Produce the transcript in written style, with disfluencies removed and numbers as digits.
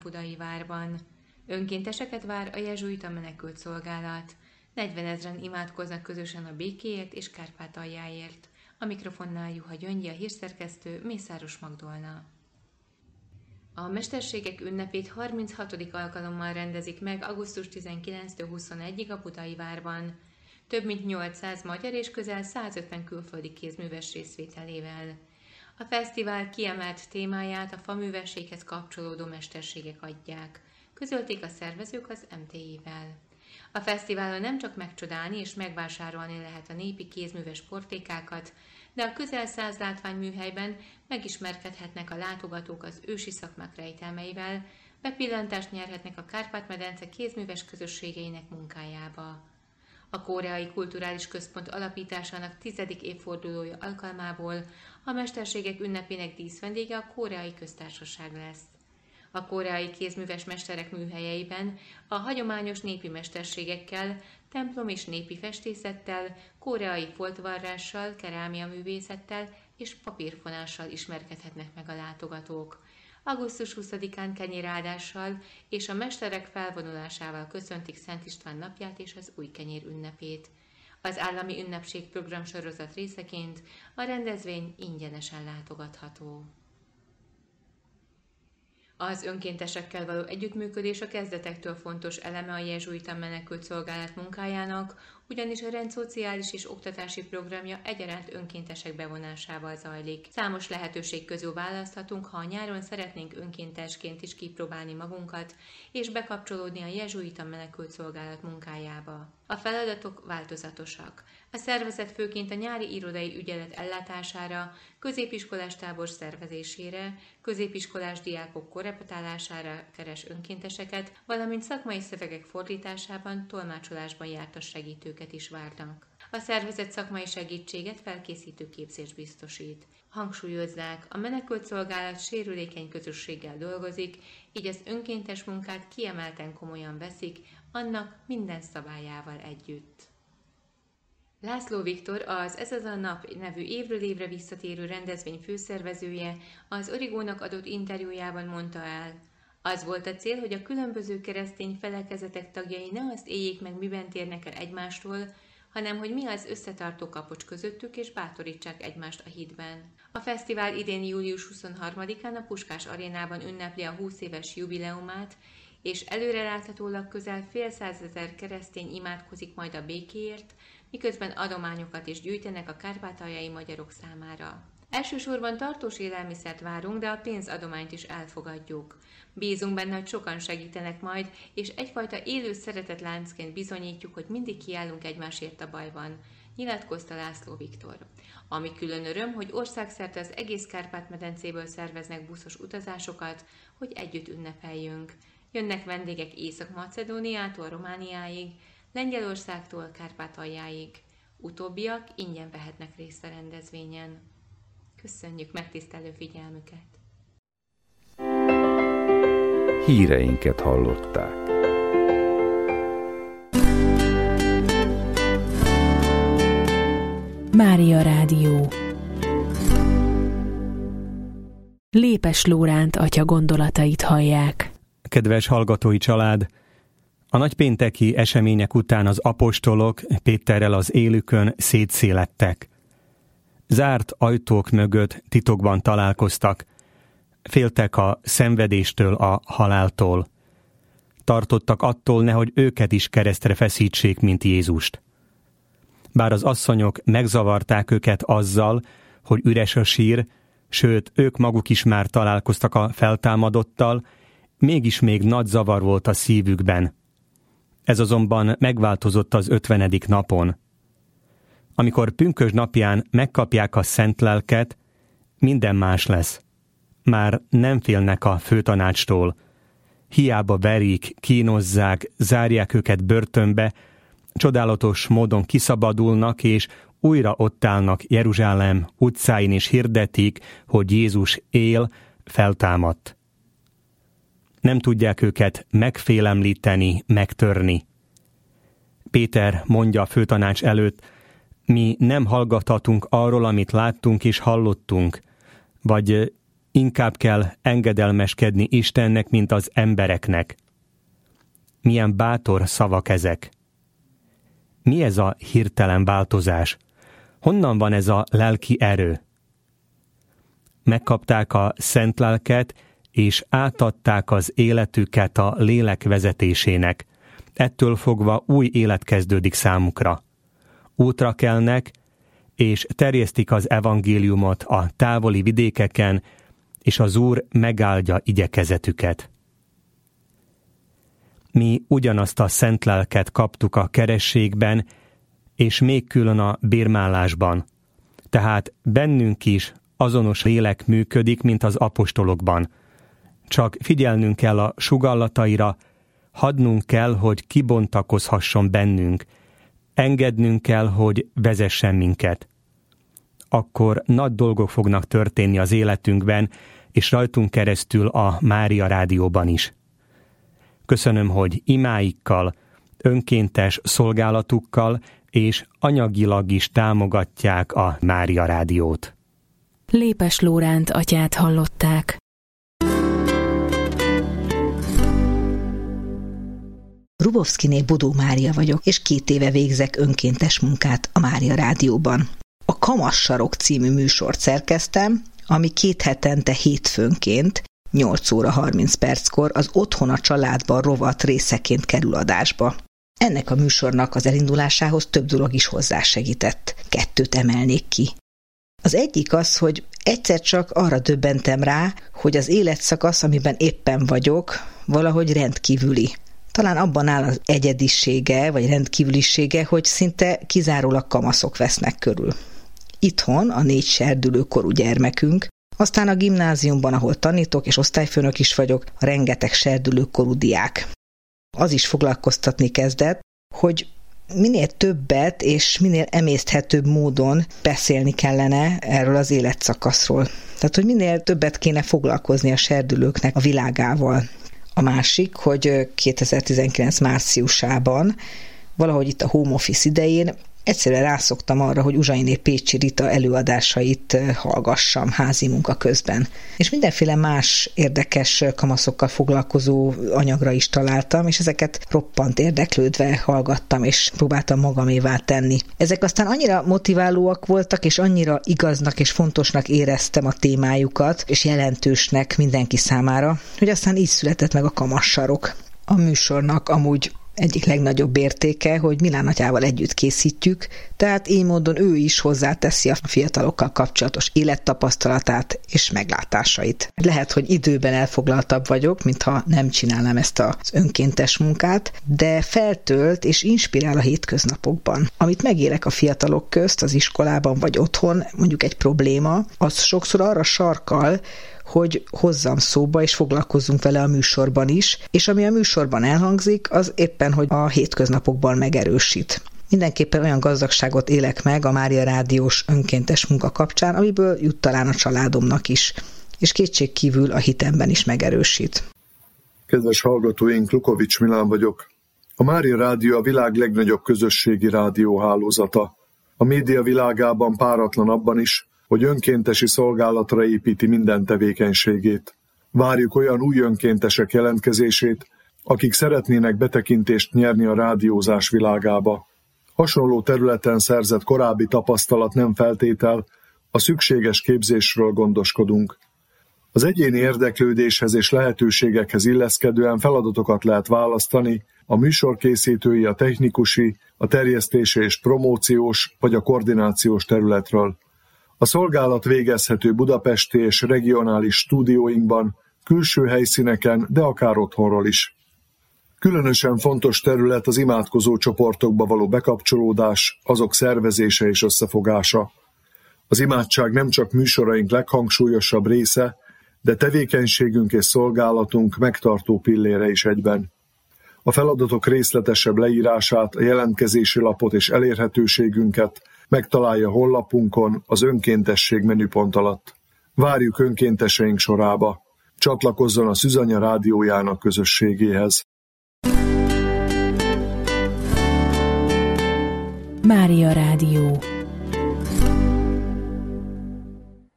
Budai várban. Önkénteseket vár a jezsuita menekült szolgálat. 40 000 imádkoznak közösen a békéért és Kárpátaljáért. A mikrofonnál Juha Gyöngyi, a hírszerkesztő, Mészáros Magdolna. A Mesterségek ünnepét 36. alkalommal rendezik meg augusztus 19-től 21-ig a Budai várban. Több mint 800 magyar és közel 150 külföldi kézműves részvételével. A fesztivál kiemelt témáját a faművességhez kapcsolódó mesterségek adják, közölték a szervezők az MTI-vel. A fesztiválon nem csak megcsodálni és megvásárolni lehet a népi kézműves portékákat, de a közel 100 látványműhelyben megismerkedhetnek a látogatók az ősi szakmák rejtelmeivel, bepillantást nyerhetnek a Kárpát-medence kézműves közösségeinek munkájába. A Koreai Kulturális Központ alapításának 10. évfordulója alkalmából a Mesterségek ünnepének díszvendége a Koreai Köztársaság lesz. A koreai kézműves mesterek műhelyeiben a hagyományos népi mesterségekkel, templom és népi festészettel, koreai foltvarrással, kerámiaművészettel és papírfonással ismerkedhetnek meg a látogatók. Augusztus 20-án kenyéráldással és a mesterek felvonulásával köszöntik Szent István napját és az új kenyér ünnepét. Az állami ünnepség programsorozat részeként a rendezvény ingyenesen látogatható. Az önkéntesekkel való együttműködés a kezdetektől fontos eleme a jezsuita menekült szolgálat munkájának, ugyanis a rend szociális és oktatási programja egyaránt önkéntesek bevonásával zajlik. Számos lehetőség közül választhatunk, ha a nyáron szeretnénk önkéntesként is kipróbálni magunkat, és bekapcsolódni a jezsuita menekült szolgálat munkájába. A feladatok változatosak. A szervezet főként a nyári irodai ügyelet ellátására, középiskolás tábor szervezésére, középiskolás diákok korrepetálására keres önkénteseket, valamint szakmai szövegek fordításában, tolmácsolásban jártas segítőket is várnak. A szervezet szakmai segítséget, felkészítő képzést biztosít. Hangsúlyozzák, a menekült szolgálat sérülékeny közösséggel dolgozik, így az önkéntes munkát kiemelten komolyan veszik, annak minden szabályával együtt. László Viktor, az Ez az a nap nevű évről évre visszatérő rendezvény főszervezője az Origónak adott interjújában mondta el: az volt a cél, hogy a különböző keresztény felekezetek tagjai ne azt éljék meg, miben térnek el egymástól, hanem hogy mi az összetartó kapocs közöttük, és bátorítsák egymást a hitben. A fesztivál idén július 23-án a Puskás Arénában ünnepli a 20 éves jubileumát, és előreláthatólag közel fél százezer keresztény imádkozik majd a békéért, miközben adományokat is gyűjtenek a kárpátaljai magyarok számára. Elsősorban tartós élelmiszert várunk, de a pénzadományt is elfogadjuk. Bízunk benne, hogy sokan segítenek majd, és egyfajta élő szeretetláncként bizonyítjuk, hogy mindig kiállunk egymásért a bajban, nyilatkozta László Viktor. Ami külön öröm, hogy országszerte az egész Kárpát-medencéből szerveznek buszos utazásokat, hogy együtt ünnepeljünk. Jönnek vendégek Észak-Macedóniától Romániáig, Lengyelországtól Kárpátaljáig. Utóbbiak ingyen vehetnek részt a rendezvényen. Köszönjük megtisztelő figyelmüket! Híreinket hallották. Mária Rádió. Lépes Lóránt atya gondolatait hallják. Kedves hallgatói család! A nagypénteki események után az apostolok Péterrel az élükön szétszélettek. Zárt ajtók mögött titokban találkoztak, féltek a szenvedéstől, a haláltól. Tartottak attól, nehogy őket is keresztre feszítsék, mint Jézust. Bár az asszonyok megzavarták őket azzal, hogy üres a sír, sőt, ők maguk is már találkoztak a feltámadottal, mégis még nagy zavar volt a szívükben. Ez azonban megváltozott az 50. napon. Amikor pünkösd napján megkapják a szent lelket, minden más lesz. Már nem félnek a főtanácstól. Hiába verik, kínozzák, zárják őket börtönbe, csodálatos módon kiszabadulnak, és újra ott állnak Jeruzsálem utcáin, és hirdetik, hogy Jézus él, feltámadt. Nem tudják őket megfélemlíteni, megtörni. Péter mondja a főtanács előtt: mi nem hallgathatunk arról, amit láttunk és hallottunk, vagy inkább kell engedelmeskedni Istennek, mint az embereknek. Milyen bátor szavak ezek! Mi ez a hirtelen változás? Honnan van ez a lelki erő? Megkapták a Szent Lelket, és átadták az életüket a lélek vezetésének. Ettől fogva új élet kezdődik számukra. Útra kelnek, és terjesztik az evangéliumot a távoli vidékeken, és az Úr megáldja igyekezetüket. Mi ugyanazt a Szent Lelket kaptuk a kerességben, és még külön a bérmálásban. Tehát bennünk is azonos lélek működik, mint az apostolokban. Csak figyelnünk kell a sugallataira, hadnunk kell, hogy kibontakozhasson bennünk, engednünk kell, hogy vezessen minket. Akkor nagy dolgok fognak történni az életünkben, és rajtunk keresztül a Mária Rádióban is. Köszönöm, hogy imáikkal, önkéntes szolgálatukkal és anyagilag is támogatják a Mária Rádiót. Lépes Lóránt atyát hallották. Rubovszkiné Bodó Mária vagyok, és 2 éve végzek önkéntes munkát a Mária Rádióban. A Kamassarok című műsort szerkeztem, ami 2 hetente hétfőnként 8 óra 30 perckor az Otthon a családban rovat részeként kerül adásba. Ennek a műsornak az elindulásához több dolog is hozzásegített. 2 emelnék ki. Az egyik az, hogy egyszer csak arra döbbentem rá, hogy az életszakasz, amiben éppen vagyok, valahogy rendkívüli. Talán abban áll az egyedisége, vagy rendkívülisége, hogy szinte kizárólag kamaszok vesznek körül. Itthon a 4 serdülőkorú gyermekünk, aztán a gimnáziumban, ahol tanítok és osztályfőnök is vagyok, rengeteg serdülőkorú diák. Az is foglalkoztatni kezdett, hogy minél többet és minél emészthetőbb módon beszélni kellene erről az életszakaszról. Tehát, hogy minél többet kéne foglalkozni a serdülőknek a világával. A másik, hogy 2019 márciusában, valahogy itt a home office idején egyszerűen rászoktam arra, hogy Uzsainé Pécsi Rita előadásait hallgassam házi munka közben. És mindenféle más érdekes kamaszokkal foglalkozó anyagra is találtam, és ezeket roppant érdeklődve hallgattam, és próbáltam magamévá tenni. Ezek aztán annyira motiválóak voltak, és annyira igaznak és fontosnak éreztem a témájukat, és jelentősnek mindenki számára, hogy aztán így született meg a Kamassarok. A műsornak amúgy egyik legnagyobb értéke, hogy Milán atyával együtt készítjük, tehát így módon ő is hozzáteszi a fiatalokkal kapcsolatos élettapasztalatát és meglátásait. Lehet, hogy időben elfoglaltabb vagyok, mintha nem csinálnám ezt az önkéntes munkát, de feltölt és inspirál a hétköznapokban. Amit megélek a fiatalok közt, az iskolában vagy otthon, mondjuk egy probléma, az sokszor arra sarkal, hogy hozzam szóba, és foglalkozzunk vele a műsorban is, és ami a műsorban elhangzik, az éppen, hogy a hétköznapokban megerősít. Mindenképpen olyan gazdagságot élek meg a Mária Rádiós önkéntes munka kapcsán, amiből jut talán a családomnak is, és kétségkívül a hitemben is megerősít. Kedves hallgatóink, Lukovics Milán vagyok. A Mária Rádió a világ legnagyobb közösségi rádióhálózata. A média világában páratlan abban is, hogy önkéntesi szolgálatra építi minden tevékenységét. Várjuk olyan új önkéntesek jelentkezését, akik szeretnének betekintést nyerni a rádiózás világába. Hasonló területen szerzett korábbi tapasztalat nem feltétel, a szükséges képzésről gondoskodunk. Az egyéni érdeklődéshez és lehetőségekhez illeszkedően feladatokat lehet választani, a műsorkészítői, a technikusi, a terjesztési és promóciós vagy a koordinációs területről. A szolgálat végezhető budapesti és regionális stúdióinkban, külső helyszíneken, de akár otthonról is. Különösen fontos terület az imádkozó csoportokba való bekapcsolódás, azok szervezése és összefogása. Az imádság nem csak műsoraink leghangsúlyosabb része, de tevékenységünk és szolgálatunk megtartó pillére is egyben. A feladatok részletesebb leírását, a jelentkezési lapot és elérhetőségünket megtalálja honlapunkon az önkéntesség menüpont alatt. Várjuk önkénteseink sorába. Csatlakozzon a Szűzanya rádiójának közösségéhez. Mária Rádió.